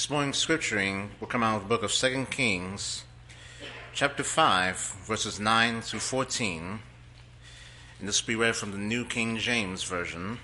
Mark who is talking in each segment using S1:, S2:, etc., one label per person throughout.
S1: This morning's scripturing will come out of the book of 2 Kings, chapter 5, verses 9 through 14. And this will be read from the New King James Version.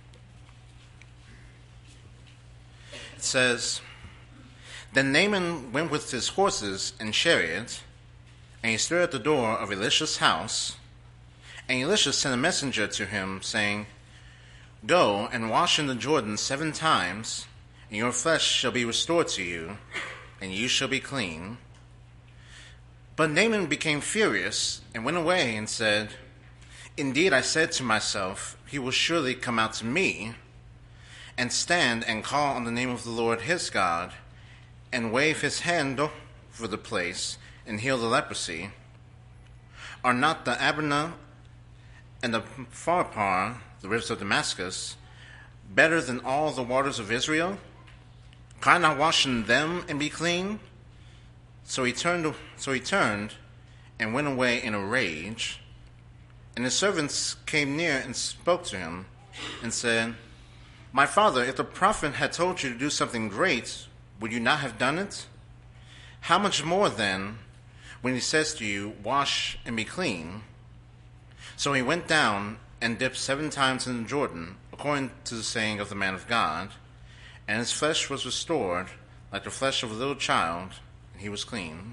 S1: It says, Then Naaman went with his horses and chariot, and he stood at the door of Elisha's house. And Elisha sent a messenger to him, saying, Go and wash in the Jordan 7 times, and your flesh shall be restored to you, and you shall be clean. But Naaman became furious, and went away and said, Indeed, I said to myself, he will surely come out to me, and stand and call on the name of the Lord his God, and wave his hand over the place, and heal the leprosy. Are not the Abana and the Pharpar, the rivers of Damascus, better than all the waters of Israel? Can I not wash in them and be clean? So he turned and went away in a rage. And his servants came near and spoke to him, and said, My father, if the prophet had told you to do something great, would you not have done it? How much more then, when he says to you, Wash and be clean? So he went down and dipped 7 times in the Jordan, according to the saying of the man of God, and his flesh was restored like the flesh of a little child, and he was clean.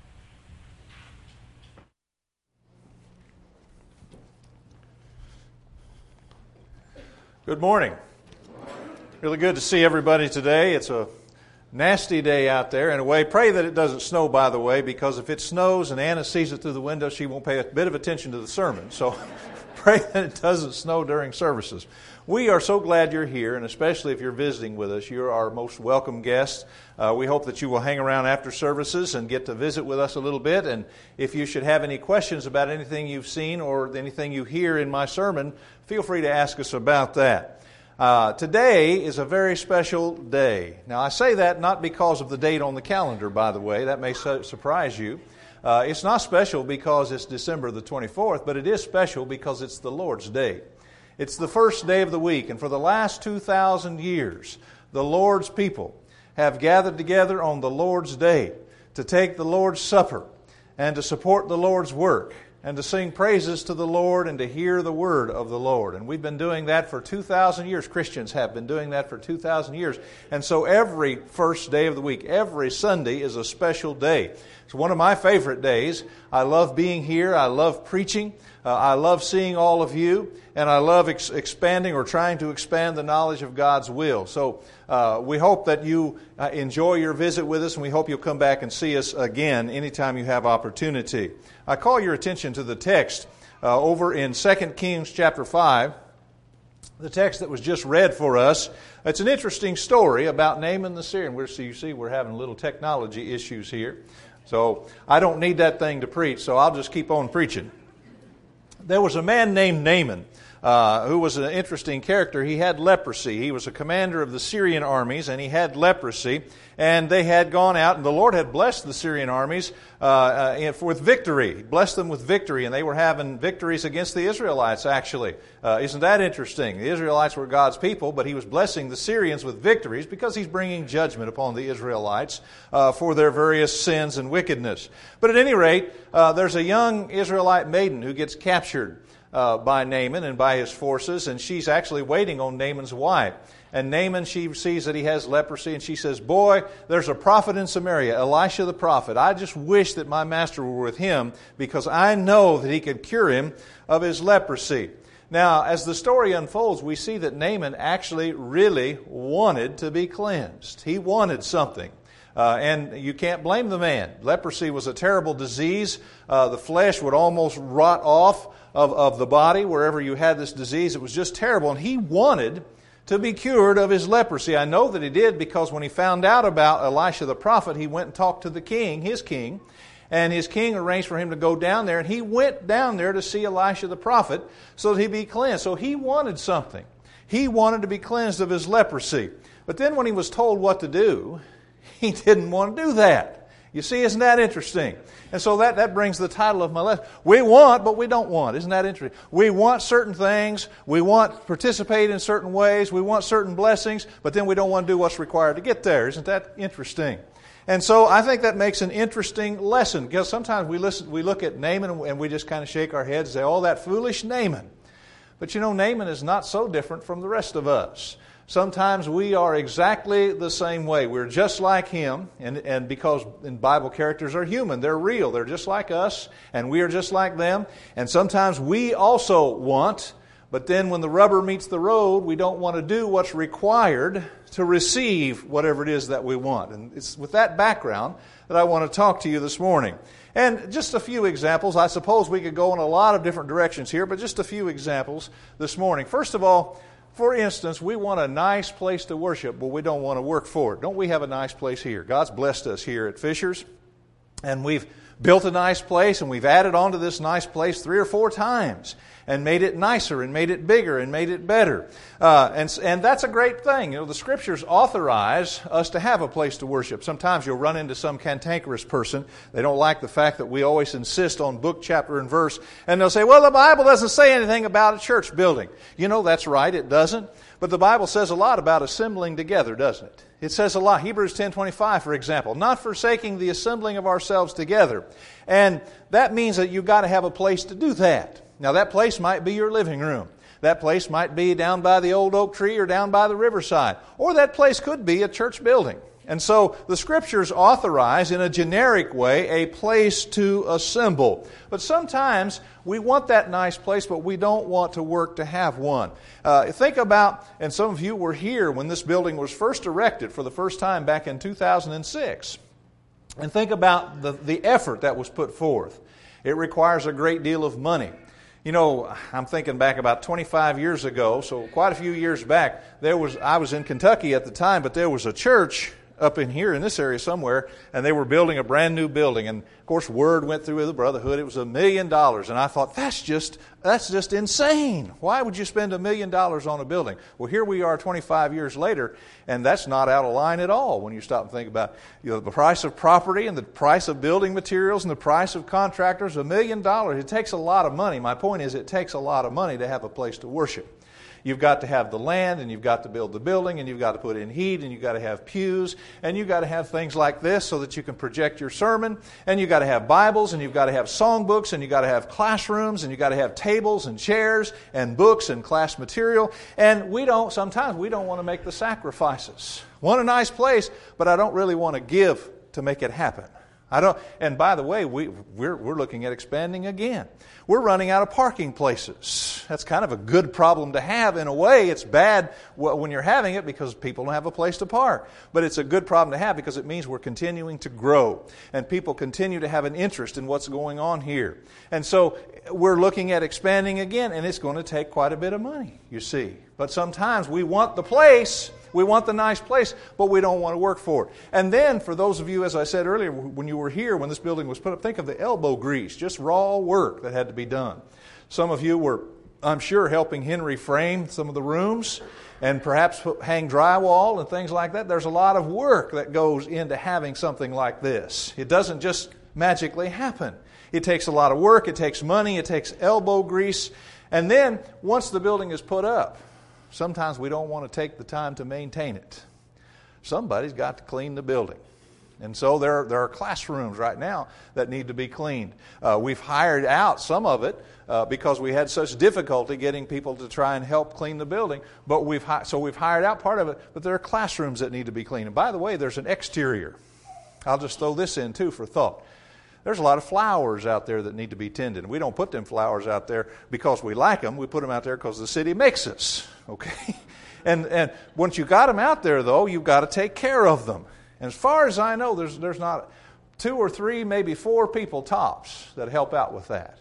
S2: Good morning. Really good to see everybody today. It's a nasty day out there. In a way, pray that it doesn't snow, by the way, because if it snows and Anna sees it through the window, she won't pay a bit of attention to the sermon. So pray that it doesn't snow during services. We are so glad you're here, and especially if you're visiting with us, you're our most welcome guest. We hope that you will hang around after services and get to visit with us a little bit. And if you should have any questions about anything you've seen or anything you hear in my sermon, feel free to ask us about that. Today is a very special day. Now, I say that not because of the date on the calendar, by the way. That may surprise you. It's not special because it's December the 24th, but it is special because it's the Lord's Day. It's the first day of the week, and for the last 2,000 years, the Lord's people have gathered together on the Lord's Day to take the Lord's Supper and to support the Lord's work and to sing praises to the Lord and to hear the word of the Lord. And we've been doing that for 2,000 years. Christians have been doing that for 2,000 years. And so every first day of the week, every Sunday is a special day. It's one of my favorite days. I love being here. I love preaching. I love seeing all of you. And I love expanding or trying to expand the knowledge of God's will. So we hope that you enjoy your visit with us, and we hope you'll come back and see us again anytime you have opportunity. I call your attention to the text over in 2 Kings chapter 5, the text that was just read for us. It's an interesting story about Naaman the Syrian. You see, we're having little technology issues here. So I don't need that thing to preach, so I'll just keep on preaching. There was a man named Naaman who was an interesting character. He had leprosy. He was a commander of the Syrian armies, and he had leprosy. And they had gone out, and the Lord had blessed the Syrian armies with victory. He blessed them with victory, and they were having victories against the Israelites, actually. Isn't that interesting? The Israelites were God's people, but He was blessing the Syrians with victories because He's bringing judgment upon the Israelites for their various sins and wickedness. But at any rate, there's a young Israelite maiden who gets captured by Naaman and by his forces, and she's actually waiting on Naaman's wife. And Naaman, she sees that he has leprosy, and she says, Boy, there's a prophet in Samaria, Elisha the prophet. I just wish that my master were with him, because I know that he could cure him of his leprosy. Now, as the story unfolds, we see that Naaman actually really wanted to be cleansed. He wanted something. And you can't blame the man. Leprosy was a terrible disease. The flesh would almost rot off of the body wherever you had this disease. It was just terrible. And he wanted to be cured of his leprosy. I know that he did because when he found out about Elisha the prophet, he went and talked to the king, his king, and his king arranged for him to go down there, and he went down there to see Elisha the prophet so that he'd be cleansed. So he wanted something. He wanted to be cleansed of his leprosy. But then when he was told what to do, he didn't want to do that. You see, isn't that interesting? And so that brings the title of my lesson. We want, but we don't want. Isn't that interesting? We want certain things. We want to participate in certain ways. We want certain blessings, but then we don't want to do what's required to get there. Isn't that interesting? And so I think that makes an interesting lesson, because sometimes we look at Naaman and we just kind of shake our heads and say, oh, that foolish Naaman. But you know, Naaman is not so different from the rest of us. Sometimes we are exactly the same way. We're just like him, and because in Bible characters are human, they're real. They're just like us, and we are just like them. And sometimes we also want, but then when the rubber meets the road, we don't want to do what's required to receive whatever it is that we want. And it's with that background that I want to talk to you this morning. And just a few examples. I suppose we could go in a lot of different directions here, but just a few examples this morning. First of all, for instance, we want a nice place to worship, but we don't want to work for it. Don't we have a nice place here? God's blessed us here at Fishers, and we've built a nice place, and we've added on to this nice place 3 or 4 times and made it nicer and made it bigger and made it better. And that's a great thing. You know, the Scriptures authorize us to have a place to worship. Sometimes you'll run into some cantankerous person. They don't like the fact that we always insist on book, chapter, and verse. And they'll say, well, the Bible doesn't say anything about a church building. You know, that's right, it doesn't. But the Bible says a lot about assembling together, doesn't it? It says a lot. Hebrews 10:25, for example, not forsaking the assembling of ourselves together. And that means that you've got to have a place to do that. Now, that place might be your living room. That place might be down by the old oak tree or down by the riverside. Or that place could be a church building. And so the Scriptures authorize in a generic way a place to assemble. But sometimes we want that nice place, but we don't want to work to have one. Think about, and some of you were here when this building was first erected for the first time back in 2006. And think about the effort that was put forth. It requires a great deal of money. You know, I'm thinking back about 25 years ago, so quite a few years back, I was in Kentucky at the time, but there was a church up in here in this area somewhere, and they were building a brand new building. And of course, word went through the brotherhood. It was $1 million. And I thought, that's just insane. Why would you spend $1 million on a building? Well, here we are 25 years later, and that's not out of line at all when you stop and think about, you know, the price of property and the price of building materials and the price of contractors. $1 million. It takes a lot of money. My point is, it takes a lot of money to have a place to worship. You've got to have the land, and you've got to build the building, and you've got to put in heat, and you've got to have pews, and you've got to have things like this so that you can project your sermon, and you've got to have Bibles, and you've got to have songbooks, and you've got to have classrooms, and you've got to have tables and chairs and books and class material. And sometimes we don't want to make the sacrifices. Want a nice place, but I don't really want to give to make it happen. And by the way, we're looking at expanding again. We're running out of parking places. That's kind of a good problem to have in a way. It's bad when you're having it because people don't have a place to park. But it's a good problem to have because it means we're continuing to grow. And people continue to have an interest in what's going on here. And so we're looking at expanding again, and it's going to take quite a bit of money, you see. But sometimes we want the place. We want the nice place, but we don't want to work for it. And then, for those of you, as I said earlier, when you were here, when this building was put up, think of the elbow grease, just raw work that had to be done. Some of you were, I'm sure, helping Henry frame some of the rooms and perhaps hang drywall and things like that. There's a lot of work that goes into having something like this. It doesn't just magically happen. It takes a lot of work, it takes money, it takes elbow grease. And then, once the building is put up, sometimes we don't want to take the time to maintain it. Somebody's got to clean the building. And so there are classrooms right now that need to be cleaned. We've hired out some of it because we had such difficulty getting people to try and help clean the building. But we've hired out part of it, but there are classrooms that need to be cleaned. And by the way, there's an exterior. I'll just throw this in too for thought. There's a lot of flowers out there that need to be tended. We don't put them flowers out there because we like them. We put them out there because the city makes us. Okay? And once you got them out there, though, you've got to take care of them. And as far as I know, there's not 2 or 3, maybe 4 people tops that help out with that.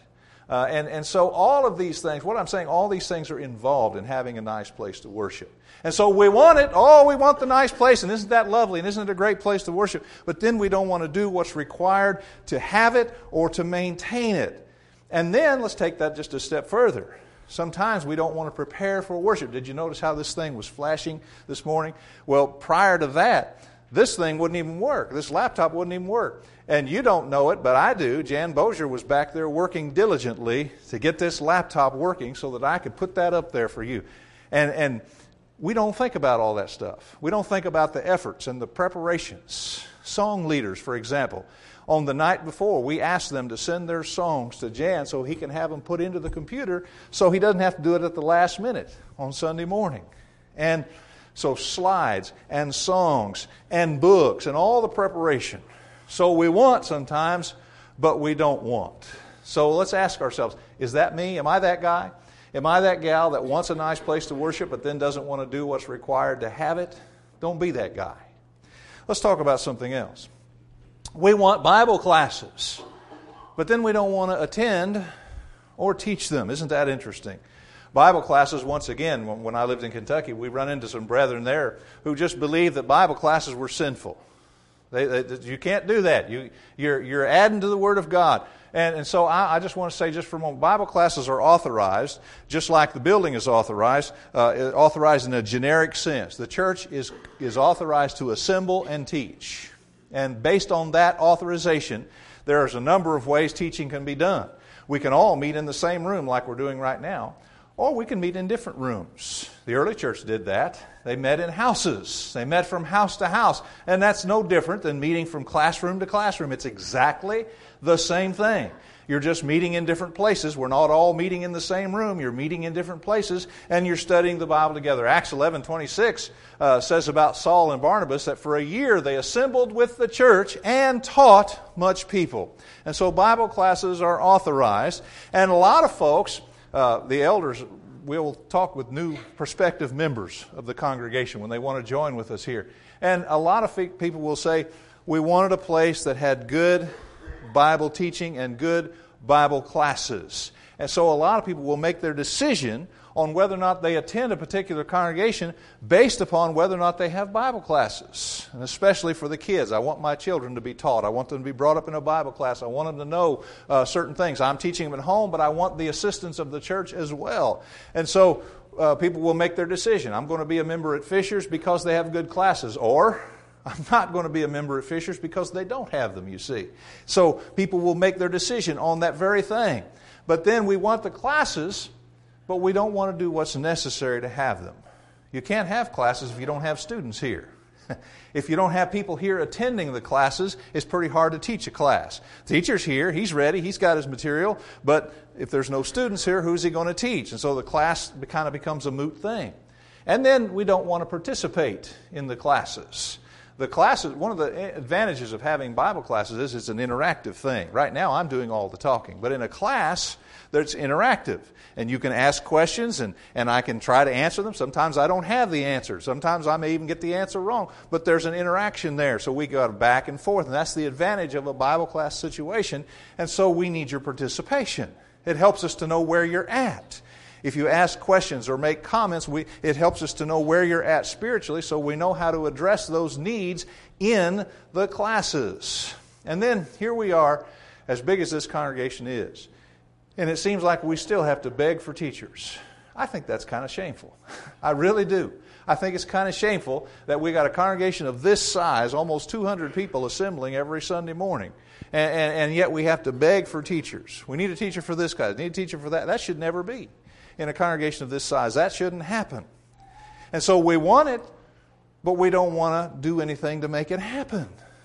S2: And so all of these things, what I'm saying, all these things are involved in having a nice place to worship. And so we want it. Oh, we want the nice place. And isn't that lovely? And isn't it a great place to worship? But then we don't want to do what's required to have it or to maintain it. And then let's take that just a step further. Sometimes we don't want to prepare for worship. Did you notice how this thing was flashing this morning? Well, prior to that, this thing wouldn't even work. This laptop wouldn't even work. And you don't know it, but I do. Jan Bozier was back there working diligently to get this laptop working so that I could put that up there for you. And we don't think about all that stuff. We don't think about the efforts and the preparations. Song leaders, for example, on the night before, we ask them to send their songs to Jan so he can have them put into the computer so he doesn't have to do it at the last minute on Sunday morning. And so slides and songs and books and all the preparation. So we want sometimes, but we don't want. So let's ask ourselves, is that me? Am I that guy? Am I that gal that wants a nice place to worship but then doesn't want to do what's required to have it? Don't be that guy. Let's talk about something else. We want Bible classes, but then we don't want to attend or teach them. Isn't that interesting? Bible classes, once again, when I lived in Kentucky, we run into some brethren there who just believed that Bible classes were sinful. You can't do that. You're adding to the Word of God. And so I just want to say just for a moment, Bible classes are authorized, just like the building is authorized in a generic sense. The church is authorized to assemble and teach. And based on that authorization, there's a number of ways teaching can be done. We can all meet in the same room like we're doing right now, or we can meet in different rooms. The early church did that. They met in houses. They met from house to house. And that's no different than meeting from classroom to classroom. It's exactly the same thing. You're just meeting in different places. We're not all meeting in the same room. You're meeting in different places, and you're studying the Bible together. Acts 11:26 says about Saul and Barnabas that for a year they assembled with the church and taught much people. And so Bible classes are authorized. And a lot of folks, the elders, will talk with new prospective members of the congregation when they want to join with us here. And a lot of people will say, we wanted a place that had good Bible teaching and good Bible classes. And so a lot of people will make their decision on whether or not they attend a particular congregation based upon whether or not they have Bible classes. And especially for the kids. I want my children to be taught. I want them to be brought up in a Bible class. I want them to know certain things. I'm teaching them at home, but I want the assistance of the church as well. And so people will make their decision. I'm going to be a member at Fisher's because they have good classes. Or I'm not going to be a member at Fisher's because they don't have them, you see. So people will make their decision on that very thing. But then we want the classes, but we don't want to do what's necessary to have them. You can't have classes if you don't have students here. If you don't have people here attending the classes, it's pretty hard to teach a class. The teacher's here, he's ready, he's got his material, but if there's no students here, who's he going to teach? And so the class kind of becomes a moot thing. And then we don't want to participate in the classes. The classes, one of the advantages of having Bible classes is it's an interactive thing. Right now I'm doing all the talking, but in a class that's interactive. And you can ask questions and I can try to answer them. Sometimes I don't have the answer. Sometimes I may even get the answer wrong. But there's an interaction there, so we go back and forth. And that's the advantage of a Bible class situation. And so we need your participation. It helps us to know where you're at. If you ask questions or make comments, it helps us to know where you're at spiritually so we know how to address those needs in the classes. And then here we are, as big as this congregation is, and it seems like we still have to beg for teachers. I think that's kind of shameful. I really do. I think it's kind of shameful that we got a congregation of this size, almost 200 people assembling every Sunday morning, and yet we have to beg for teachers. We need a teacher for this guy, we need a teacher for that. That should never be. In a congregation of this size, that shouldn't happen. And so we want it, but we don't want to do anything to make it happen.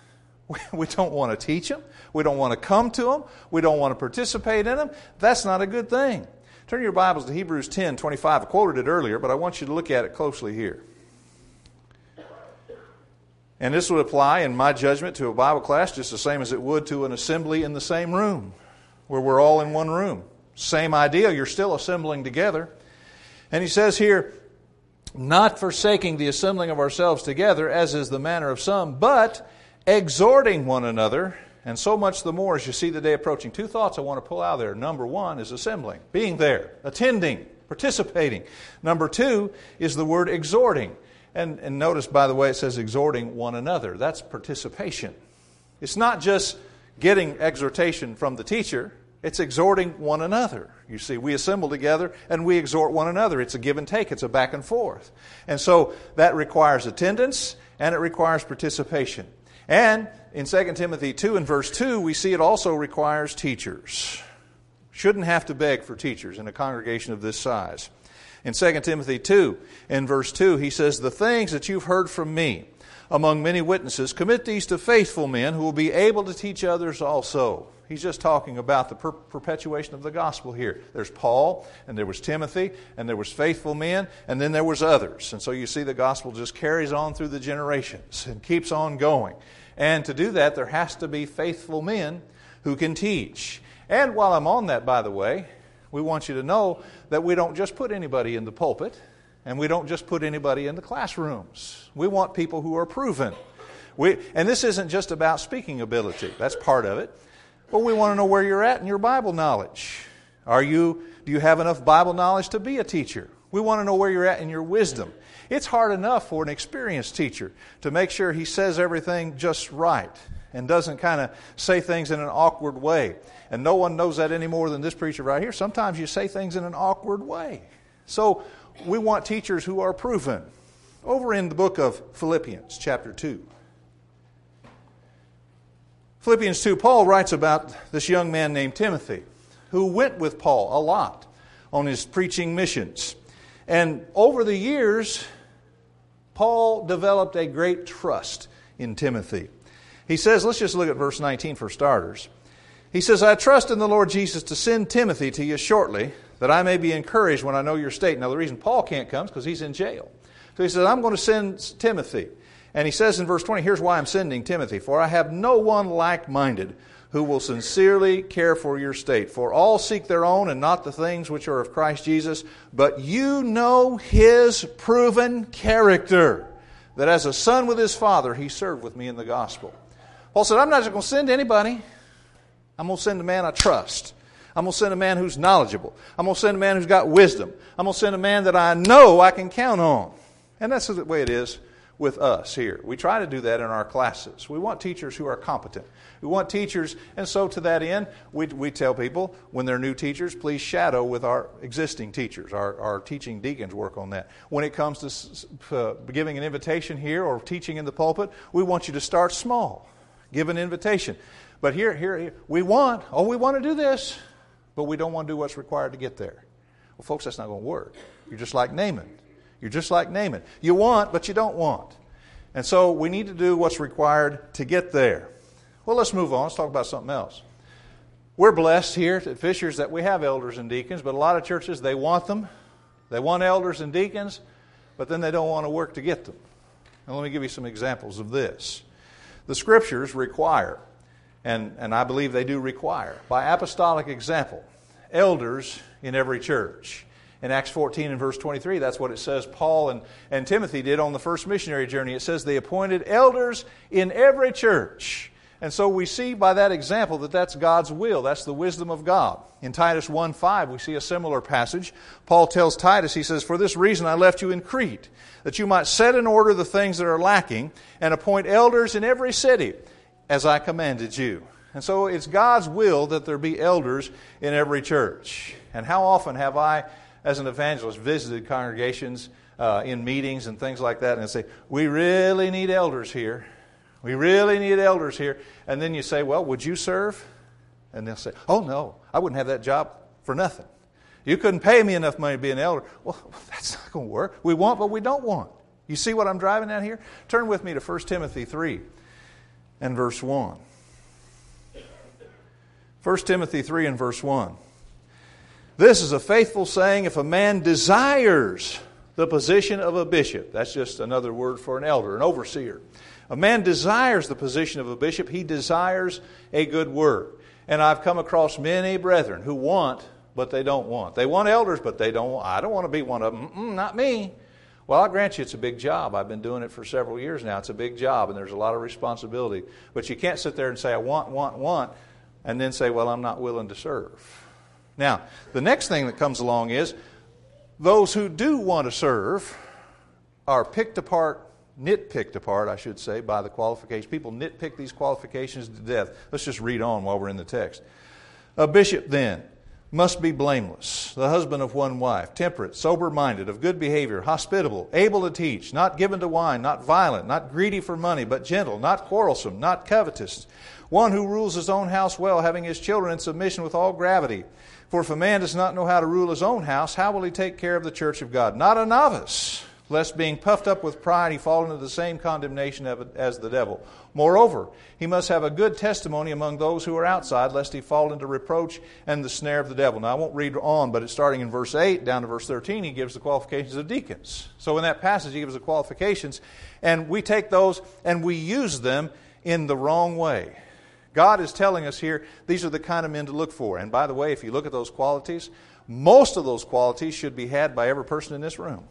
S2: We don't want to teach them. We don't want to come to them. We don't want to participate in them. That's not a good thing. Turn your Bibles to Hebrews 10:25. I quoted it earlier, but I want you to look at it closely here. And this would apply, in my judgment, to a Bible class just the same as it would to an assembly in the same room, where we're all in one room. Same idea, you're still assembling together. And he says here, not forsaking the assembling of ourselves together, as is the manner of some, but exhorting one another, and so much the more as you see the day approaching. Two thoughts I want to pull out of there. Number one is assembling, being there, attending, participating. Number two is the word exhorting. And notice, by the way, it says exhorting one another. That's participation. It's not just getting exhortation from the teacher. It's exhorting one another. You see, we assemble together and we exhort one another. It's a give and take. It's a back and forth. And so that requires attendance and it requires participation. And in 2 Timothy 2 and verse 2, we see it also requires teachers. Shouldn't have to beg for teachers in a congregation of this size. In 2 Timothy 2, in verse 2, he says, "The things that you've heard from me among many witnesses, commit these to faithful men who will be able to teach others also." He's just talking about the perpetuation of the gospel here. There's Paul, and there was Timothy, and there was faithful men, and then there was others. And so you see the gospel just carries on through the generations and keeps on going. And to do that, there has to be faithful men who can teach. And while I'm on that, by the way, we want you to know that we don't just put anybody in the pulpit, and we don't just put anybody in the classrooms. We want people who are proven. And this isn't just about speaking ability. That's part of it. But we want to know where you're at in your Bible knowledge. Do you have enough Bible knowledge to be a teacher? We want to know where you're at in your wisdom. It's hard enough for an experienced teacher to make sure he says everything just right and doesn't kind of say things in an awkward way. And no one knows that any more than this preacher right here. Sometimes you say things in an awkward way. So we want teachers who are proven. Over in the book of Philippians, chapter 2. Philippians 2, Paul writes about this young man named Timothy who went with Paul a lot on his preaching missions. And over the years, Paul developed a great trust in Timothy. He says, let's just look at verse 19 for starters. He says, "I trust in the Lord Jesus to send Timothy to you shortly, that I may be encouraged when I know your state." Now the reason Paul can't come is because he's in jail. So he says, "I'm going to send Timothy." And he says in verse 20, here's why I'm sending Timothy. "For I have no one like-minded who will sincerely care for your state. For all seek their own and not the things which are of Christ Jesus. But you know his proven character, that as a son with his father, he served with me in the gospel." Paul said, I'm not just going to send anybody. I'm going to send a man I trust. I'm going to send a man who's knowledgeable. I'm going to send a man who's got wisdom. I'm going to send a man that I know I can count on. And that's the way it is with us here. We try to do that in our classes. We want teachers who are competent. We want teachers, and so to that end, we tell people when they're new teachers, please shadow with our existing teachers. Our teaching deacons work on that. When it comes to giving an invitation here or teaching in the pulpit, we want you to start small. Give an invitation. But here we want to do this, but we don't want to do what's required to get there. Well, folks, that's not going to work. You're just like Naaman. You're just like Naaman. You want, but you don't want. And so we need to do what's required to get there. Well, let's move on. Let's talk about something else. We're blessed here at Fishers that we have elders and deacons, but a lot of churches, they want them. They want elders and deacons, but then they don't want to work to get them. Now, let me give you some examples of this. The Scriptures require, and I believe they do require, by apostolic example, elders in every church. In Acts 14 and verse 23, that's what it says Paul and Timothy did on the first missionary journey. It says they appointed elders in every church. And so we see by that example that that's God's will. That's the wisdom of God. In Titus 1:5, we see a similar passage. Paul tells Titus, he says, "For this reason I left you in Crete, that you might set in order the things that are lacking, and appoint elders in every city, as I commanded you." And so it's God's will that there be elders in every church. And how often have I, as an evangelist, visited congregations in meetings and things like that, and say, "We really need elders here. We really need elders here." And then you say, "Well, would you serve?" And they'll say, "Oh, no, I wouldn't have that job for nothing. You couldn't pay me enough money to be an elder." Well, that's not going to work. We want, but we don't want. You see what I'm driving at here? Turn with me to 1 Timothy 3 and verse 1. 1 Timothy 3 and verse 1. "This is a faithful saying, if a man desires the position of a bishop." That's just another word for an elder, an overseer. A man desires the position of a bishop. He desires a good work. And I've come across many brethren who want, but they don't want. They want elders, but they don't want. I don't want to be one of them. Not me. Well, I'll grant you it's a big job. I've been doing it for several years now. It's a big job, and there's a lot of responsibility. But you can't sit there and say, "I want," and then say, "Well, I'm not willing to serve." Now, the next thing that comes along is those who do want to serve are nitpicked apart, I should say, by the qualifications. People nitpick these qualifications to death. Let's just read on while we're in the text. A bishop then must be blameless, the husband of one wife, temperate, sober-minded, of good behavior, hospitable, able to teach, not given to wine, not violent, not greedy for money, but gentle, not quarrelsome, not covetous, one who rules his own house well, having his children in submission with all gravity. For if a man does not know how to rule his own house, how will he take care of the church of God? Not a novice, lest being puffed up with pride he fall into the same condemnation as the devil. Moreover, he must have a good testimony among those who are outside, lest he fall into reproach and the snare of the devil. Now, I won't read on, but it's starting in verse 8 down to verse 13, he gives the qualifications of deacons. So in that passage, he gives the qualifications, and we take those and we use them in the wrong way. God is telling us here, these are the kind of men to look for. And by the way, if you look at those qualities, most of those qualities should be had by every person in this room.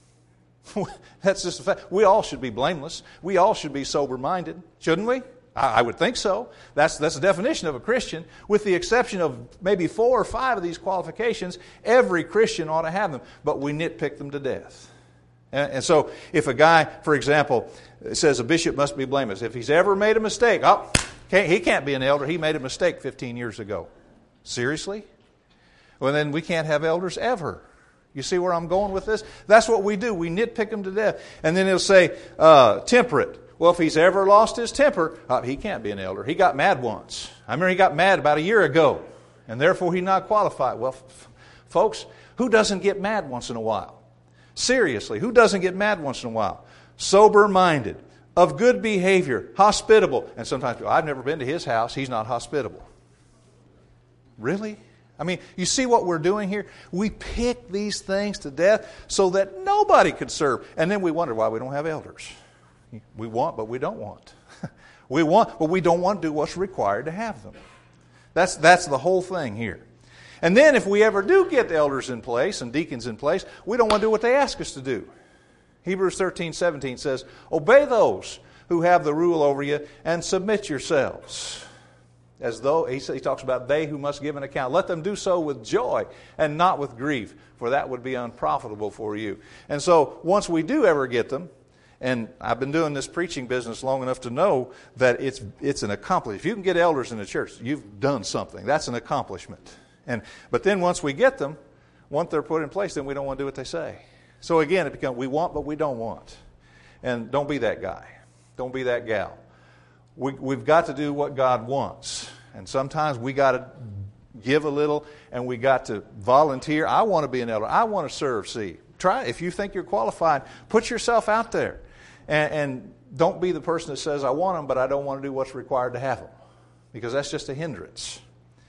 S2: That's just a fact. We all should be blameless. We all should be sober-minded, shouldn't we? I would think so. That's the definition of a Christian. With the exception of maybe 4 or 5 of these qualifications, every Christian ought to have them. But we nitpick them to death. And so if a guy, for example, says a bishop must be blameless, if he's ever made a mistake, he can't be an elder. He made a mistake 15 years ago. Seriously? Well, then we can't have elders ever. You see where I'm going with this? That's what we do. We nitpick them to death. And then he'll say, temperate. Well, if he's ever lost his temper, he can't be an elder. He got mad once. I remember he got mad about a year ago, and therefore he's not qualified. Well, folks, who doesn't get mad once in a while? Seriously, who doesn't get mad once in a while? Sober-minded, of good behavior, hospitable. And sometimes people, I've never been to his house. He's not hospitable. Really? I mean, you see what we're doing here? We pick these things to death so that nobody could serve. And then we wonder why we don't have elders. We want, but we don't want. We want, but we don't want to do what's required to have them. That's the whole thing here. And then if we ever do get elders in place and deacons in place, we don't want to do what they ask us to do. Hebrews 13:17 says, obey those who have the rule over you and submit yourselves. As though, he talks about they who must give an account. Let them do so with joy and not with grief, for that would be unprofitable for you. And so once we do ever get them, and I've been doing this preaching business long enough to know that it's an accomplishment. If you can get elders in the church, you've done something. That's an accomplishment. But then once we get them, once they're put in place, then we don't want to do what they say. So again, it becomes we want, but we don't want. And don't be that guy. Don't be that gal. We've got to do what God wants. And sometimes we got to give a little and we got to volunteer. I want to be an elder. I want to serve. See, try. If you think you're qualified, put yourself out there. And don't be the person that says, I want them, but I don't want to do what's required to have them. Because that's just a hindrance.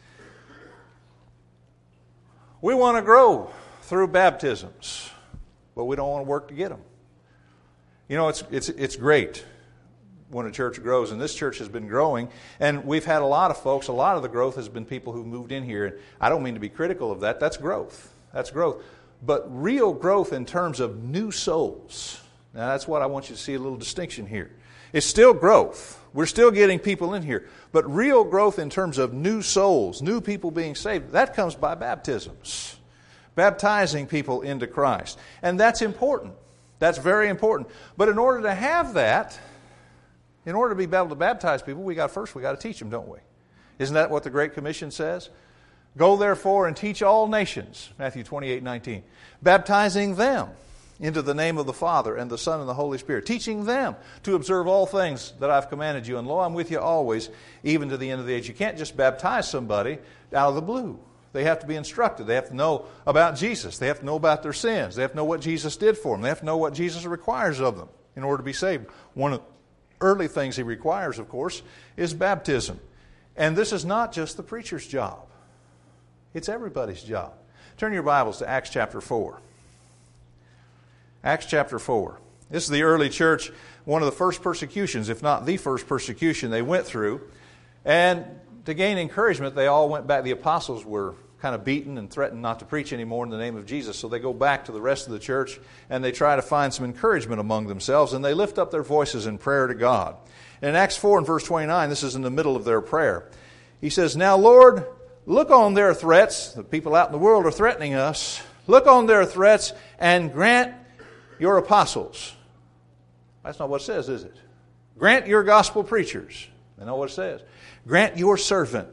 S2: We want to grow through baptisms, but we don't want to work to get them. You know, it's great when a church grows, and this church has been growing, and we've had a lot of folks, a lot of the growth has been people who moved in here, and I don't mean to be critical of that, that's growth. That's growth. But real growth in terms of new souls, now that's what I want you to see a little distinction here. It's still growth. We're still getting people in here, but real growth in terms of new souls, new people being saved, that comes by baptisms. Baptizing people into Christ. And that's important. That's very important. But in order to have that, in order to be able to baptize people, we got to teach them, don't we? Isn't that what the Great Commission says? Go therefore and teach all nations, Matthew 28:19, baptizing them into the name of the Father and the Son and the Holy Spirit, teaching them to observe all things that I've commanded you. And lo, I'm with you always, even to the end of the age. You can't just baptize somebody out of the blue. They have to be instructed. They have to know about Jesus. They have to know about their sins. They have to know what Jesus did for them. They have to know what Jesus requires of them in order to be saved. One of the early things he requires, of course, is baptism. And this is not just the preacher's job. It's everybody's job. Turn your Bibles to Acts chapter 4. Acts chapter 4. This is the early church, one of the first persecutions, if not the first persecution they went through. And to gain encouragement, they all went back. The apostles were kind of beaten and threatened not to preach anymore in the name of Jesus. So they go back to the rest of the church and they try to find some encouragement among themselves, and they lift up their voices in prayer to God. In Acts 4 and verse 29, this is in the middle of their prayer. He says, now, Lord, look on their threats. The people out in the world are threatening us. Look on their threats and grant your apostles. That's not what it says, is it? Grant your gospel preachers. That's not what it says. Grant your servants.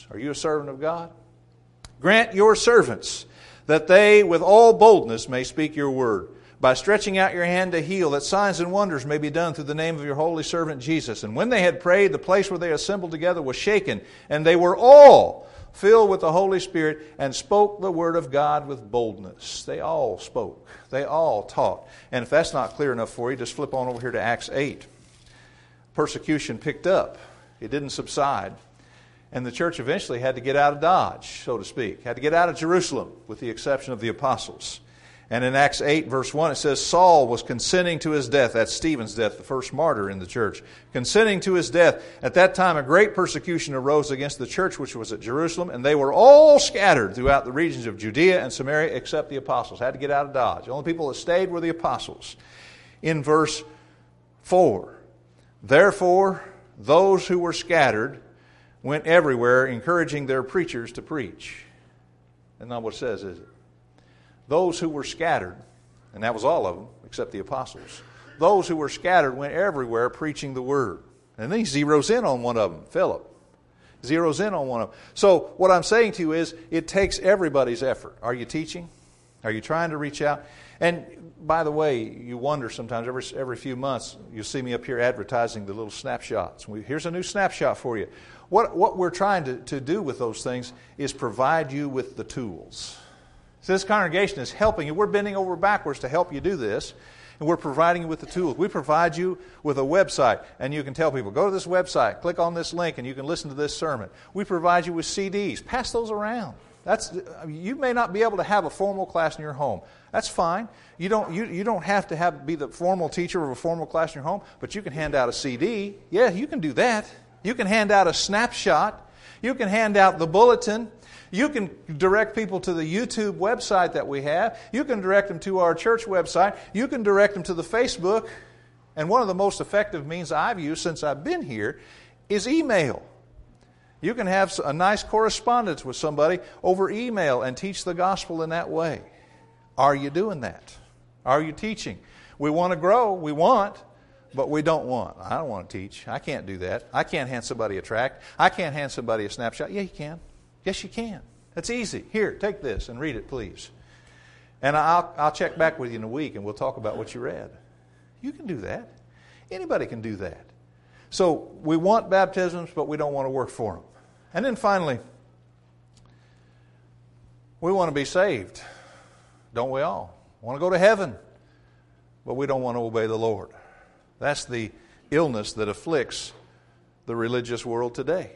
S2: Are you a servant of God? Grant your servants that they with all boldness may speak your word, by stretching out your hand to heal, that signs and wonders may be done through the name of your holy servant Jesus. And when they had prayed, the place where they assembled together was shaken, and they were all filled with the Holy Spirit and spoke the word of God with boldness. They all spoke. They all taught. And if that's not clear enough for you, just flip on over here to Acts 8. Persecution picked up. It didn't subside. And the church eventually had to get out of Dodge, so to speak. Had to get out of Jerusalem, with the exception of the apostles. And in Acts 8, verse 1, it says, Saul was consenting to his death. That's Stephen's death, the first martyr in the church. Consenting to his death. At that time, a great persecution arose against the church which was at Jerusalem, and they were all scattered throughout the regions of Judea and Samaria, except the apostles. Had to get out of Dodge. The only people that stayed were the apostles. In verse 4, therefore, those who were scattered went everywhere, encouraging their preachers to preach. That's not what it says, is it? Those who were scattered, and that was all of them, except the apostles. Those who were scattered went everywhere preaching the word. And then he zeroes in on one of them, Philip. Zeroes in on one of them. So what I'm saying to you is, it takes everybody's effort. Are you teaching? Are you trying to reach out? And by the way, you wonder sometimes, every few months, you see me up here advertising the little snapshots. Here's a new snapshot for you. What we're trying to do with those things is provide you with the tools. So this congregation is helping you. We're bending over backwards to help you do this, and we're providing you with the tools. We provide you with a website, and you can tell people, go to this website, click on this link, and you can listen to this sermon. We provide you with CDs. Pass those around. You may not be able to have a formal class in your home. That's fine. You don't have to be the formal teacher of a formal class in your home, but you can hand out a CD. Yeah, you can do that. You can hand out a snapshot. You can hand out the bulletin. You can direct people to the YouTube website that we have. You can direct them to our church website. You can direct them to the Facebook. And one of the most effective means I've used since I've been here is email. You can have a nice correspondence with somebody over email and teach the gospel in that way. Are you doing that? Are you teaching? We want to grow. We want, but we don't want. I don't want to teach. I can't do that. I can't hand somebody a tract. I can't hand somebody a snapshot. Yeah, you can. Yes, you can. That's easy. Here, take this and read it, please. And I'll check back with you in a week, and we'll talk about what you read. You can do that. Anybody can do that. So we want baptisms, but we don't want to work for them. And then finally, we want to be saved. Don't we all? Want to go to heaven, but we don't want to obey the Lord. That's the illness that afflicts the religious world today.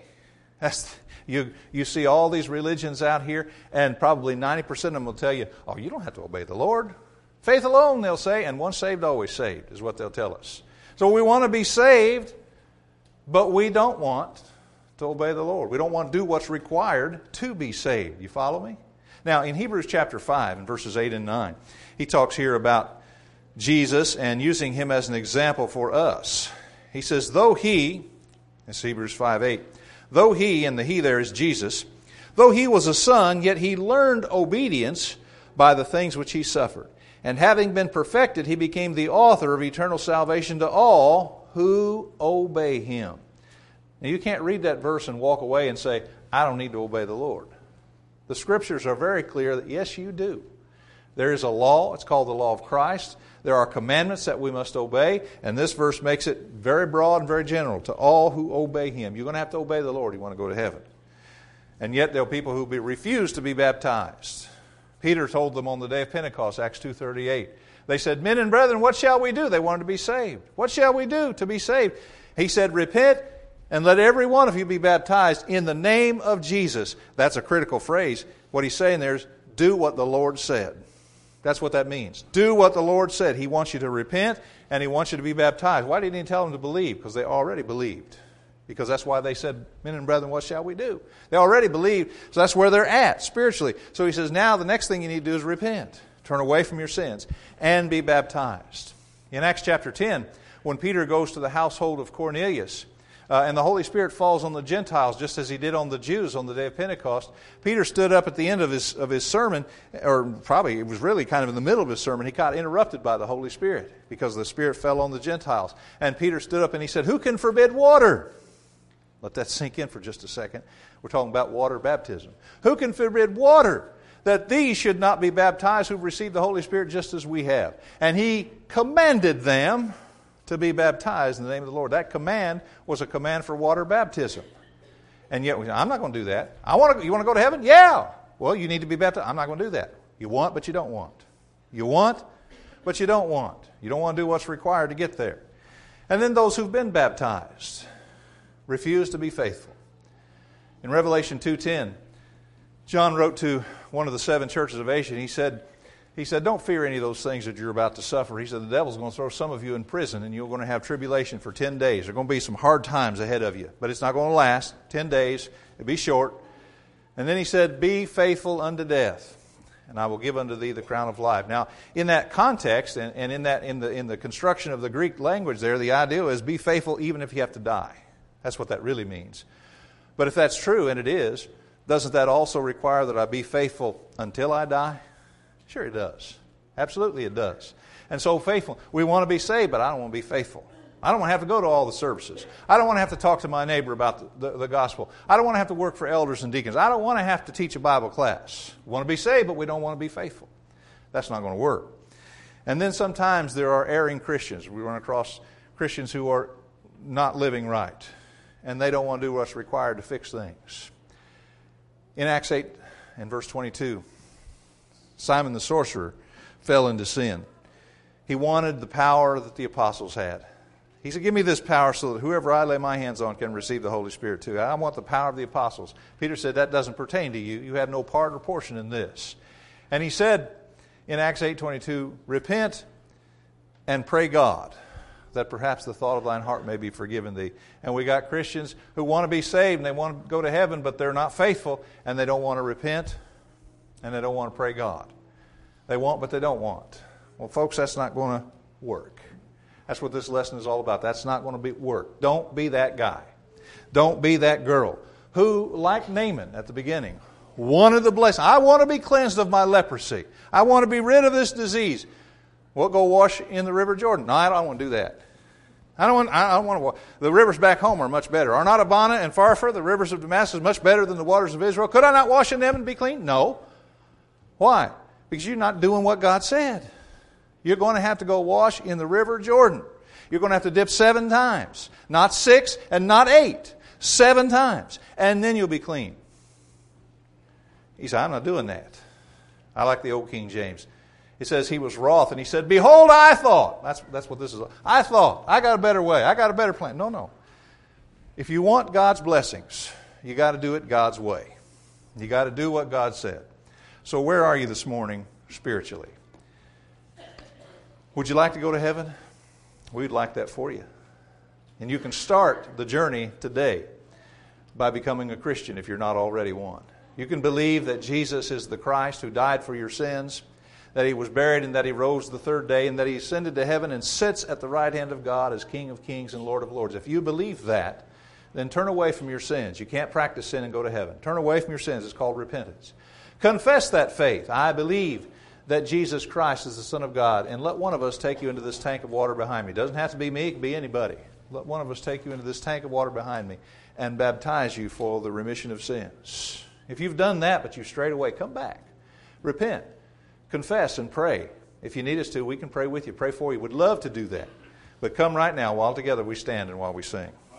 S2: You see all these religions out here, and probably 90% of them will tell you, oh, you don't have to obey the Lord. Faith alone, they'll say, and once saved, always saved, is what they'll tell us. So we want to be saved, but we don't want to obey the Lord. We don't want to do what's required to be saved. You follow me? Now, in Hebrews chapter 5, in verses 8 and 9, he talks here about Jesus and using him as an example for us. He says, though he, it's Hebrews 5:8, though he, and the he there is Jesus, though he was a son, yet he learned obedience by the things which he suffered. And having been perfected, he became the author of eternal salvation to all who obey him. Now, you can't read that verse and walk away and say, I don't need to obey the Lord. The Scriptures are very clear that, yes, you do. There is a law. It's called the law of Christ. There are commandments that we must obey, and this verse makes it very broad and very general to all who obey him. You're going to have to obey the Lord if you want to go to heaven. And yet there are people who refuse to be baptized. Peter told them on the day of Pentecost, Acts 2:38. They said, men and brethren, what shall we do? They wanted to be saved. What shall we do to be saved? He said, repent and let every one of you be baptized in the name of Jesus. That's a critical phrase. What he's saying there is, do what the Lord said. That's what that means. Do what the Lord said. He wants you to repent, and he wants you to be baptized. Why didn't he tell them to believe? Because they already believed. Because that's why they said, men and brethren, what shall we do? They already believed, so that's where they're at spiritually. So he says, now the next thing you need to do is repent. Turn away from your sins and be baptized. In Acts chapter 10, when Peter goes to the household of Cornelius, and the Holy Spirit falls on the Gentiles just as he did on the Jews on the day of Pentecost, Peter stood up at the end of his sermon, or probably it was really kind of in the middle of his sermon. He got interrupted by the Holy Spirit because the Spirit fell on the Gentiles. And Peter stood up and he said, who can forbid water? Let that sink in for just a second. We're talking about water baptism. Who can forbid water? That these should not be baptized who've received the Holy Spirit just as we have. And He commanded them to be baptized in the name of the Lord. That command was a command for water baptism. And yet, I'm not going to do that. You want to go to heaven? Yeah. Well, you need to be baptized. I'm not going to do that. You want, but you don't want. You want, but you don't want. You don't want to do what's required to get there. And then those who've been baptized refuse to be faithful. In Revelation 2:10, John wrote to one of the 7 churches of Asia, and he said, don't fear any of those things that you're about to suffer. He said, the devil's going to throw some of you in prison, and you're going to have tribulation for 10 days. There are going to be some hard times ahead of you, but it's not going to last. 10 days. It'll be short. And then he said, be faithful unto death, and I will give unto thee the crown of life. Now, in that context, and in the construction of the Greek language there, the idea is be faithful even if you have to die. That's what that really means. But if that's true, and it is, doesn't that also require that I be faithful until I die? Sure it does. Absolutely it does. And so faithful. We want to be saved, but I don't want to be faithful. I don't want to have to go to all the services. I don't want to have to talk to my neighbor about the gospel. I don't want to have to work for elders and deacons. I don't want to have to teach a Bible class. We want to be saved, but we don't want to be faithful. That's not going to work. And then sometimes there are erring Christians. We run across Christians who are not living right, and they don't want to do what's required to fix things. In Acts 8 and verse 22, Simon the sorcerer fell into sin. He wanted the power that the apostles had. He said, give me this power so that whoever I lay my hands on can receive the Holy Spirit too. I want the power of the apostles. Peter said, that doesn't pertain to you. You have no part or portion in this. And he said in Acts 8:22, repent and pray God that perhaps the thought of thine heart may be forgiven thee. And we got Christians who want to be saved and they want to go to heaven, but they're not faithful, and they don't want to repent, and they don't want to pray God. They want, but they don't want. Well, folks, that's not going to work. That's what this lesson is all about. That's not going to work. Don't be that guy. Don't be that girl who, like Naaman at the beginning, wanted the blessing. I want to be cleansed of my leprosy. I want to be rid of this disease. Well, go wash in the River Jordan. No, I don't want to do that. I don't want to wash. The rivers back home are much better. Are not Abana and Pharpar, the rivers of Damascus, much better than the waters of Israel? Could I not wash in them and be clean? No. Why? Because you're not doing what God said. You're going to have to go wash in the River Jordan. You're going to have to dip 7 times. Not 6 and not 8. 7 times. And then you'll be clean. He said, I'm not doing that. I like the old King James. It says he was wroth, and he said, behold, I thought. That's what this is. I thought. I got a better way. I got a better plan. No. If you want God's blessings, you got to do it God's way. You got to do what God said. So where are you this morning spiritually? Would you like to go to heaven? We'd like that for you. And you can start the journey today by becoming a Christian if you're not already one. You can believe that Jesus is the Christ who died for your sins, that He was buried and that He rose the 3rd day, and that He ascended to heaven and sits at the right hand of God as King of kings and Lord of lords. If you believe that, then turn away from your sins. You can't practice sin and go to heaven. Turn away from your sins. It's called repentance. Confess that faith. I believe that Jesus Christ is the Son of God, and let one of us take you into this tank of water behind me. It doesn't have to be me, it can be anybody. Let one of us take you into this tank of water behind me and baptize you for the remission of sins. If you've done that, but you've strayed away, come back. Repent. Confess and pray. If you need us to, we can pray with you, pray for you. We'd love to do that. But come right now while together we stand and while we sing.